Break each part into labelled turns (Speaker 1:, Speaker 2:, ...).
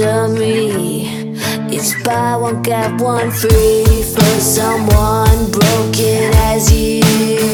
Speaker 1: to me. It's buy one get one free for someone broken as you.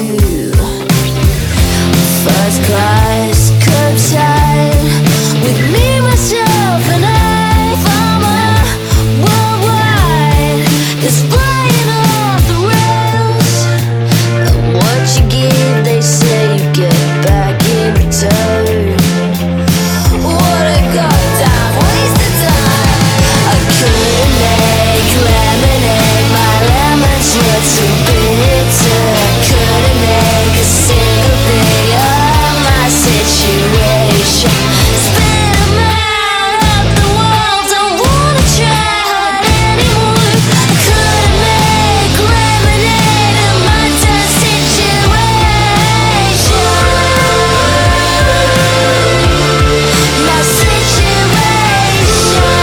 Speaker 1: First class, curbside, with me, myself, and I. Farmer, worldwide, it's flying off the rails. And what you give, they say you get back in return. What a goddamn waste of time. I couldn't make lemonade, my lemons were too bitter. I couldn't make a single thing of my situation. Spit 'em out of the walls, don't wanna try hard anymore. I couldn't make lemonade of my tough situation. My situation.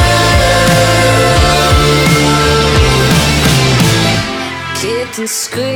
Speaker 1: Kicked and screamed.